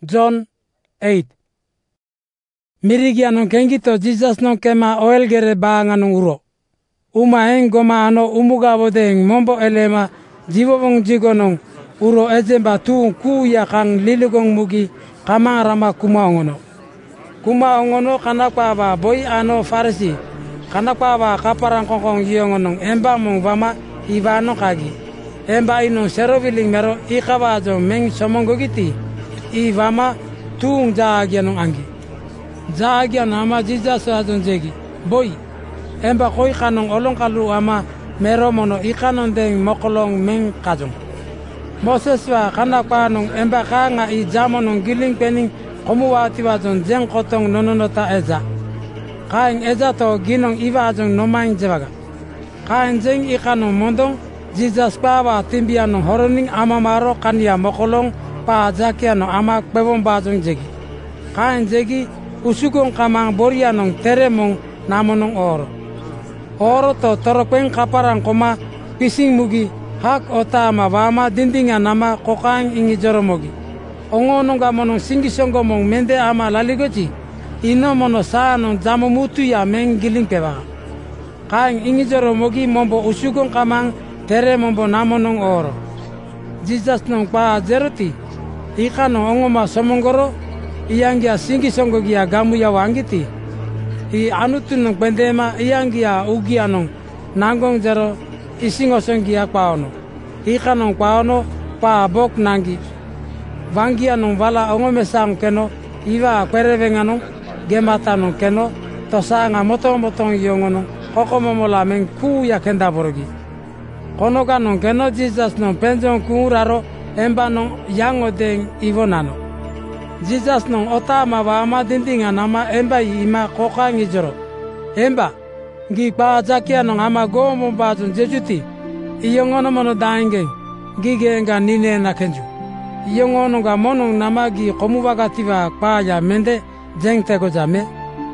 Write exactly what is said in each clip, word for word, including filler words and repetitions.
John eight. Mirigiano kengito Jesus no kema oelgere baangano uro. Uma eng goma ano umuga bodeng mombo elema jibobong jigonong uro ezemba tu ku ya kang liligong mugi kama rama kuma ongono. Kuma ongono kanakwa ba boy ano farisi kanakwa ba kaparang kongkong yongonong emba mong vama ibano kagi. Emba ino seroviling mero ikawazo meng somongogiti ivama tung jaagianong anggi. Jaagian ama Jesus azon jegi boy emba koi kanong olong kalu ama mero mono ikanon deng mokolong meng kajong. Moses wa kanakwa nong emba kanga i jamonong giling pening komuwati wazon jeng kotong nononota eza. Kaing eza to ginong iwa azong nomaing jebaga. Kaing jeng ikanong mondong Jesus pawa timbiano horoning ama maro kania mokolong pa jakiano ama kwebong bazong jegi. Kain jegi usugong kamang borianong teremong namonong oro. Oro to torokweng kaparang koma pising mugi hak otama wama dindinga nama kokaing ingi joromogi. Ongonong gamonong singisonggo mong mende ama laligoji. Ino mono saanong jamo mutu ya meng giling pewa. Kaing ingi joromogi mombo usugong kamang tere mombo namonong oro. Jesus nong pa jeroti ika no ongoma somongoro iyangia singi songogia gamu ya wangiti i anutu nong pendema iyangia ugia nong nangong jero isingo songia kwaono ika nong kwaono pa bok nangi wangia nong wala ongome sang keno iwa kwerevenga nong gemata nong keno tosanga motong motong yongono kokomomola meng ku ya kenda borogi. Kono kanong keno Jesus nong penjong kunguraro emba nong yango deng ivonano. Jesus nong otama wa ama dindinga nama emba ima koka ngijoro. Emba ngi pa jakia nong ama gomo bazon jejuti. Iyongono mono daingeng gige nga nine na kenju. Iyongono ga monong nama gi komuvagativa pa ya mende jeng tego jame.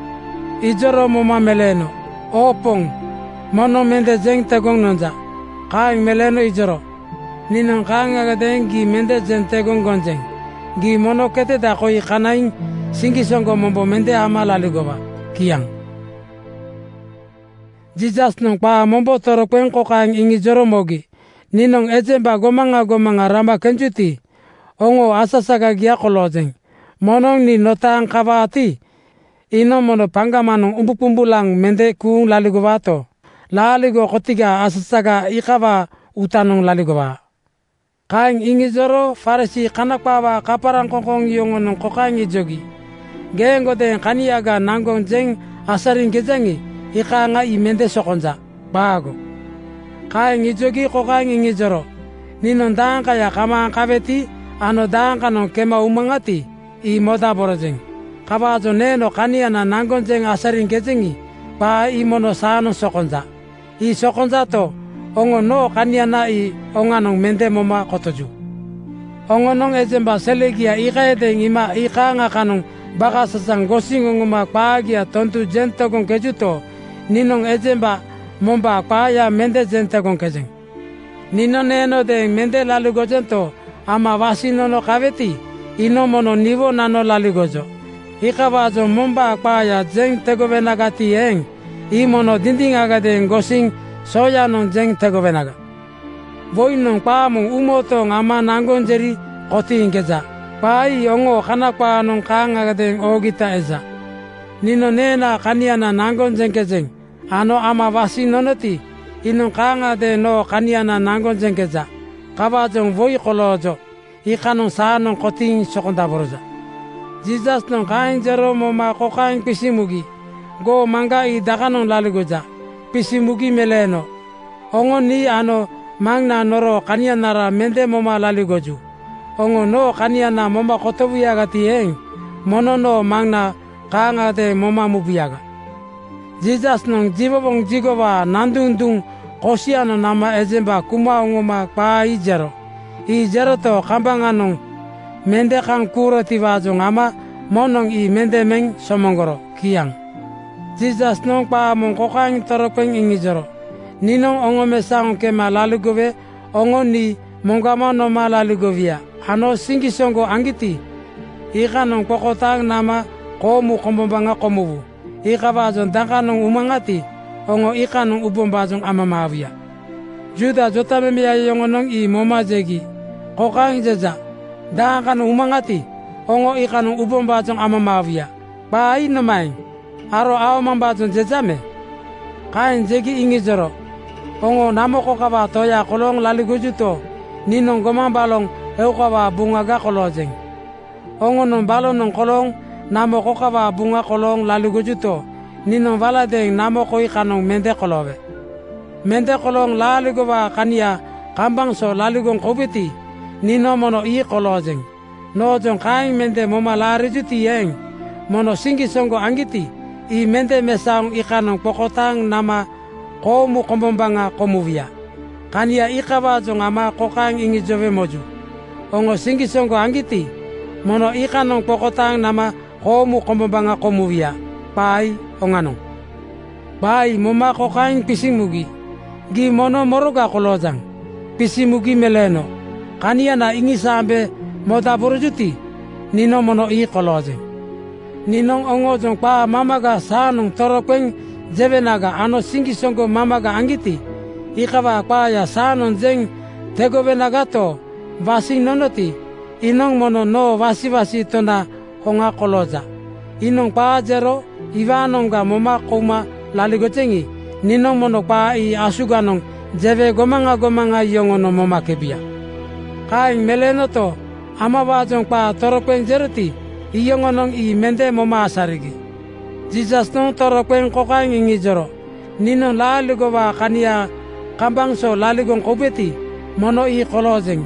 Ijoro moma meleno opong mono mende jeng tegong nonja. Kaing meleno ijoro ninong kanga gadeng gi mende jente gongonjeng gi mono kete da koi kanaing singi songo mombo mende ama laligoba kiang. Jesus nong pa mombo toro kwenko kaing ingi joro mogi ninong ejemba gomanga gomanga rama kenjuti ongo asasaga gia kolojeng monong ni notang kawati ino mono pangamanong umpupumbulang mende kuung laligoba to. Laligo kotiga asasaga ikawa utanong laligoba. Kaing ingi joro farisi kanakpawa kaparang kongkong yongonong kokaing ijogi. Gengo den kaniaga nangong jeng asaring gejengi ika nga imende sokonja. Bago. Kaing ijogi kokaing ingi joro. Ninon dangka ya kamang kabeti ano dangka nong kema umangati i moda borojeng. Kawajo neno kaniana nangong jeng asaring gejengi pa imono saano sokonja. I sokonja to ongo no kaniana i onganong mende moma kotoju. Ongo nong ejemba selegia ika edeng ima ika nga kanong baka sasang gosing ngoma paagia tontu jentogong kejuto ninong ejemba momba paaya mende jentogong kejeng. Nino neno deng mende lalu gojento ama wasinono kaveti ino mono nivo nano lalu gojo. Ika wajo momba paaya jeng tegovenagati eng i mono dindingaga den gosing soya nong jeng tegovenaga. Boy nong paamong umotong ama nangon jeri koti ingkeja. Pai ongo kanakpa nong kangaga den ogita eza. Nino nena kaniana nangon jeng kejeng. Ano ama wasi nonoti inong kanga den no kaniana nangon jeng keja. Kawajong boy kolojo. Ika nong saa nong koting sokonda boroja. Jesus nong kain jero moma kokain pisimugi. Go manga i dakanong laligoja pisimugi meleno ongo ni ano mangna noro kanianara mende moma laligoju ongo no kaniana moma kotobuyaga tieng mono no mangna kanga de moma mubiyaga. Jesus nong jibobong jigoba nandundung kosiano nama ejemba kuma ongoma pa i jero i jero to kambanganong mende kang kuro tiwajong ama monong i mende meng somongoro kiang. Jesus nong pa mong kokaing torokweng ingi joro. Ninong ongo mesang kema lalugowe ongo ni mongama no ma lalugovia. Ano singi songo angiti ika nung pokotang nama komu kombongbanga komuvu. Ika vazon daka nung umangati ongo ika nung ubombazong amamavia. Juda jotamemia yongo nung i moma jegi. Kokang jeja daka nung umangati ongo ika nung ubombazong amamavia. Pai namain aro ao mambazon jejame. Kain jegi ingi joro. Ongo namo kokava toya kolong laligujuto. Ninong gomang balong eukawa bungaga kolojeng. Ongo nung balong nung kolong namo kokava bunga kolong laligujuto. Ninong valadeng namo koi kanong mende kolove. Mende kolong laligowa kania kambang so laligong kobiti. Nino mono i kolojeng. Nojong kain mende moma larijuti yeng. Mono singi songo angiti. I mende mesaung ikanong pokotang nama komu kombombanga komuvia. Kania ikawa jong ama kokang ingi jove moju. Ongo singi songo angiti. Mono ikanong pokotang nama komu kombombanga komuvia. Pai onganong. Pai moma kokang pisimugi. Gi mono moroga kolojang. Pisimugi meleno. Kania na ingi sambe moda borujuti. Nino mono i kolojeng. Ninong ongo jong pa mamaga sanong torokweng jevenaga ano singi songo mamaga angiti. Ikawa pa ya sanon jeng tegovenaga to vasing nonoti. Inong mono no vasi vasi tona honga koloja. Inong pa jero iwanongga moma koma laligocengi. Ninong mono pa i asuganong jeve gomanga gomanga yongono moma kebia. Kaing meleno to amawa jong pa torokweng jeroti. Iyongonong i mende moma asarigi. Jesus nong torokweng kokang ingi joro. Ninong laligowa kania kambang so laligong kobeti. Mono i kolojeng.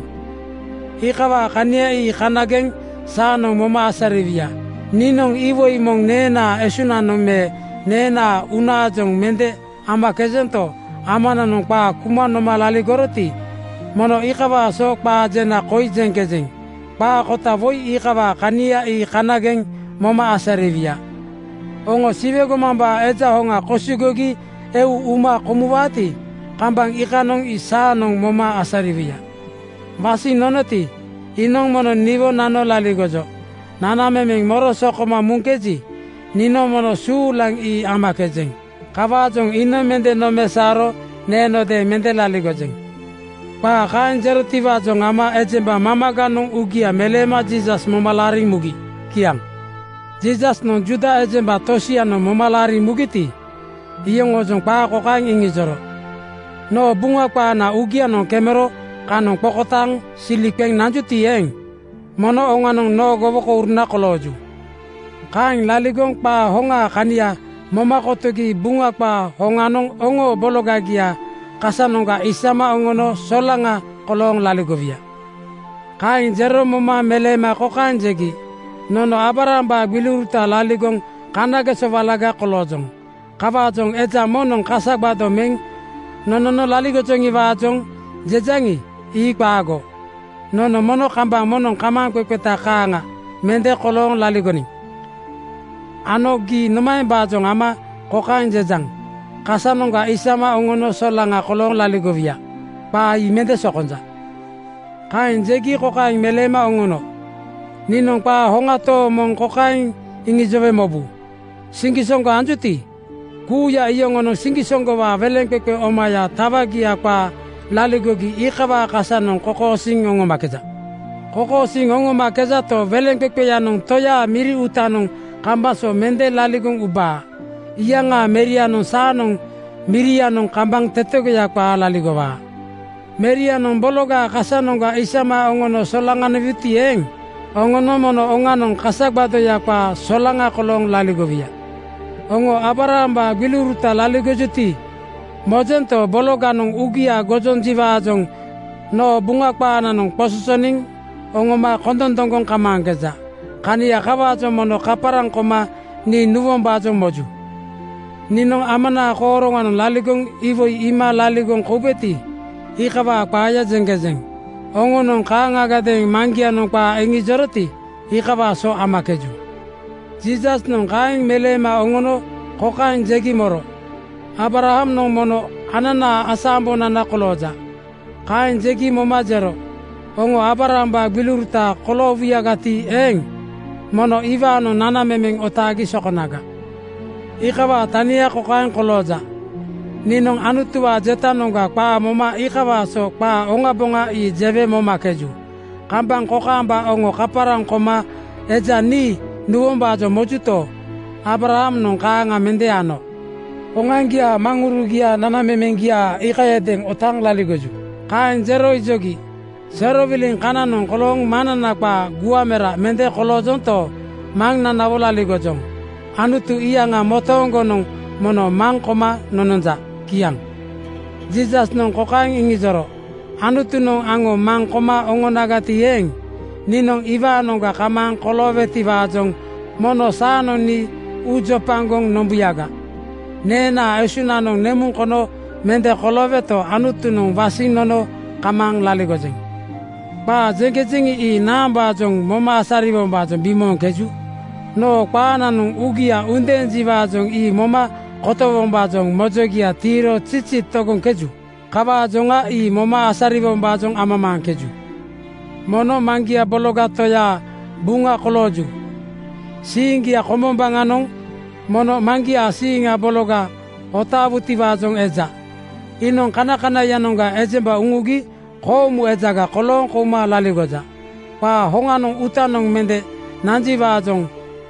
Ikawa kania i kanageng sanong moma asarivia. Ninong iwo imong nena esuna nong me nena una jong mende ama kezento. Amana nong pa kuma noma laligoroti. Mono ikawa sok pa jena koi jeng kezeng. Pa kota voi ikawa kania i kanageng moma asarivia. Ongo sivego mamba eja honga kosigogi eu uma komuwati. Kambang ikanong isanong moma asarivia. Vasi nonoti inong mono nivo nano laligojo. Nana memeng moro sokoma mungkeji. Nino mono sulang i ama kezeng. Kawajong ino mende no mesaro neno de mende laligojeng. Pa kain jerotiva jong ama ejemba mamaga nong ugia melema Jesus momalaring mugi. Kiang. Jesus nong juda ejemba tosia nong momalaring mugiti. Iyong ojong pa kokang ingi joro. No bunga pa na ugia nong kemero kanong pokotang silikeng nanjuti eng. Mono onganong no goboko urna koloju. Kaing laligong pa honga kania momakotogi bunga pa honganong ongo bologagia. Kasanonga isama ongono solanga kolong laligovia. Kain jero moma melema kokang jegi. Nono abaramba biluruta laligong kanage sovalaga kolojong. Kawajong eja monong kasagbado meng. Nono no laligojongi wajong jejangi iikwago. Nono mono kambang monong kamang kwekpeta kanga mende kolong laligoni. Ano gi nomain bajong ama kokang jejang. Kasanonga isama ongono solanga kolong laligovia. Pa imende sokonja. Kain jegi kokain melema ongono. Ninong pa hongato mong kokain ingi jove mobu. Singisongo anjuti. Kuya iyongono singisongo wa velengkeke omaya tabagia pa laligogi ikawa kasanong kokosing ongo makeja. Kokosing ongo makeja to velengkeke yanong toya miri utanong kambaso mende laligong uba. Iyanga merianong sanong mirianong kambang tetego yakpa laligowa. Merianong bologa kasanonga isama ongono solanga neviti eng. Ongono mono onganong kasagbado yakpa solanga kolong laligovia. Ongo abaramba biluruta laligojuti. Mojento bologanong ugia gojon jiwa ajong no bungakpa ananong posusoning. Ongo ma kondondongong kamangkeja. Kania kawajo mono kaparang koma ni nuwomba ajong moju. Ninong amana korongan laligong ivoi ima laligong kubeti. Ikawa kaya jengkezeng. Ongonong kaangagadeng manggianong pa ingi joroti. Ikawa so amakeju. Jesus nong kaing melema ongono kokaing jegi moro. Abraham nong mono anana asambo nana koloja. Kaing jegi momajero. Ongo Abraham ba biluruta kolovia gati eng. mono iva no nana memeng otagi sokonaga. Ikawa tania kokain koloza. Ninong anutua jetanonga kwa moma ikawa so kwa onga bonga i jeve moma keju. Kambang kokamba ongo kaparang koma eja ni nuomba jo mojuto. Abraham nong kaanga mendeano. Ongangia mangurugia nana memengia ikayedeng otang laligoju. Kain zero ijogi. Zero viling kananong kolong manana kwa guamera mende kolojonto mang nanawola ligojong. Anutu iya nga motongo nong mono mang koma nononza kiang. Jesus nong kokaing ingizoro. Anutu nong ango mang koma ongonagati yeng. Ninong iwa nongga kamang kolove tivajong mono sano ni ujo panggong nombuyaga. Nena esuna nong nemun kono mende kolove to anutu nong vasing nono kamang laligojeng. Ba jengkejengi i namba jong moma asari bomba jong bimong keju. No kwa nanung ugia undenji ba jong i moma koto bomba jong mojogia tiro cici togong keju. Kaba jonga i moma asari bomba jong amamang keju. Mono mangia bologa toya bunga koloju. Siingia komombanganong mono mangia siinga bologa otabuti ba jong eja. Inong kana-kana yanonga ejemba ungugi komu ejaga kolong koma laligoja. Pa honga nong utanong mende nanji wajong.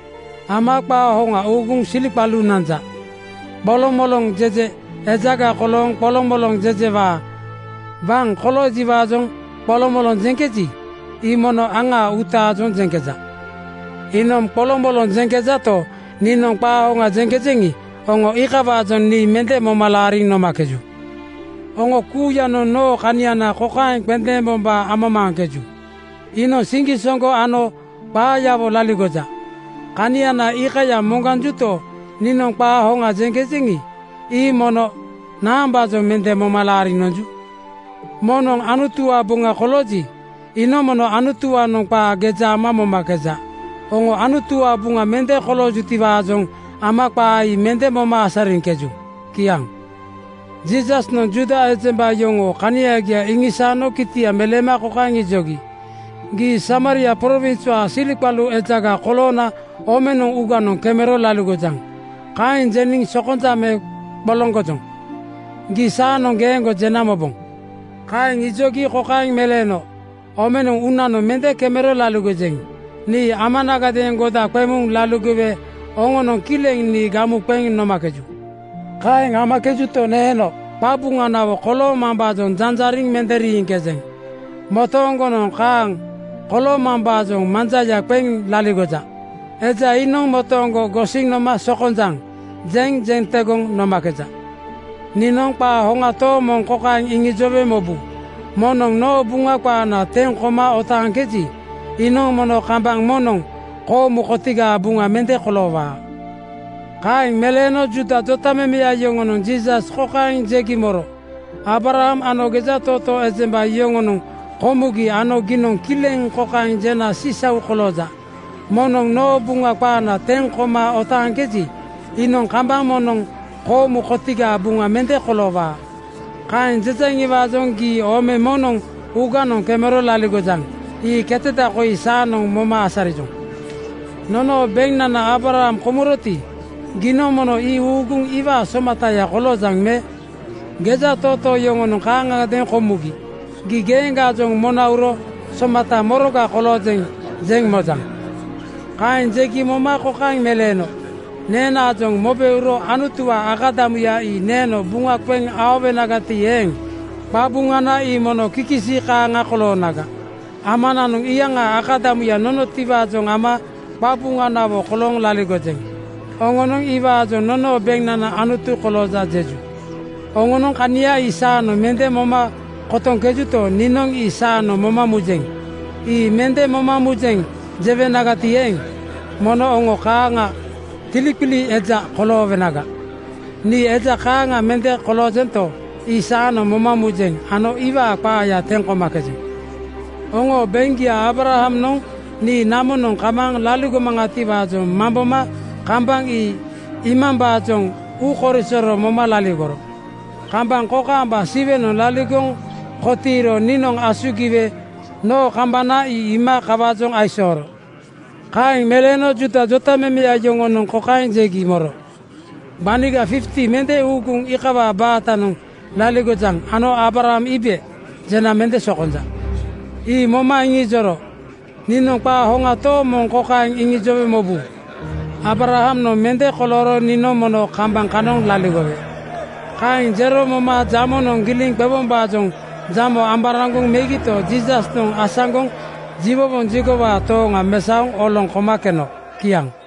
Ama pa honga ugung silipalu nanja. Bolong molong jeje ejaga kolong bolong molong jeje wa. Bang koloji wajong bolong molong jengkeji. Imono anga uta jong jengkeja. Inom bolong molong jengkeja to ninong pa honga jengkejengi. Ongo ika wajong ni mende momalaring no makeju. Ongo kuya no no kaniana kokain kwende bomba amamang keju. Ino singi songo ano payavo laligoja. Kaniana ikaya monganjuto ninong pa honga jengkejengi. I mono namba jo mende momalari nonju. Monong anutua bunga koloji. Ino mono anutua nong pa geja mamoma keja. Ongo anutua bunga mende koloju tiwajong ama pa i mende moma asarin keju. Kiang. Jesus no Juda ejemba yongo kaniagia ingisano kitia melema kokangi jogi. Gi Samaria province wa silipalu ejaga kolona omenong uganong kemero lalugojang. Kain jening sokonja me bolongojong. Gi sano gengo jenamobong. Kain ijogi kokain meleno omenong unano mende kemero lalugojeng. Ni amanaga dengoda kwemung lalugowe ongonong kileng ni gamu kweng nomakeju. Kain amakeju to neno babunga nawo kolo mambajong janjaring menderi ingkezeng. Motongonon kang kolo mambajong manjaya kweng laligoja. Eja inong motongo gosing noma sokonjang jeng jeng tegong nomakeja. Ninong pa honga to mong kokaing ingijobe mobu. Monong no bunga kwa na teng koma otang keji. Inong mono kambang monong ko mukotiga bunga mente kolowa. Kain meleno Juda jotame mea yongonong Jesus kokain jegi moro. Abraham ano geja toto ezemba yongonong komugi ano ginong kileng kokain jena sisau koloja. Monong no bunga kwa teng koma otang keji. Inong kambang monong komu kotiga bunga mente kolowa. Kain jejengi wazongi ome monong uganong kemero laligojang. I keteta koi sanong moma asarijong. Nono beng nana Abraham komuroti. Gino mono i ugung iwa somataya kolojang me. Geja toto yongono kanga den komugi. Gi genga jong monauro somata moroga kolojeng jeng mojang. Kain jegi moma kokain meleno. Nena jong mobeuro anutua agadamu ya i neno bunga kweng awe nagati yeng. Babungana i mono kikisi kanga kolonaga. Amana nung iyanga agadamu ya nono tiba jong ama babungana wo kolong laligojeng. Ongonong iwa jong nono beng nana anutu koloja jeju. Ongonong kania isano mende moma kotong keju to ninong isano moma mujeng. I mende moma mujeng jeve nagati yeng. Mono ongo kanga tilipili eja kolowe naga. Ni eja kanga mende kolojento isano moma mujeng ano iwa kwa ya tenko makejeng. Ongo bengia Abraham nong ni namonong kamang lalugo mangati bajong mamboma kambang i imam bajong ukorisoro moma laligoro. Kambang kokamba siwe no laligong kotiro ninong asugiwe no kambana i ima kabajong aisoro. Kain meleno juta jota meme ajongonon kokain jegi moro. Baniga fifty mende ukung ikawa batanong laligojang ano Abraham ibe jena mende sokonja. I moma ingi joro. Ninong pa honga to mong kokain ingi jobe mobu. Abraham no mende koloro nino mono kambang kanong laligobe. Kain jero moma jamo nong giling bebom bajong jamo ambarangung megito Jesus nong asangong jibobong jigoba to nga mesaong olong komakeno kiang.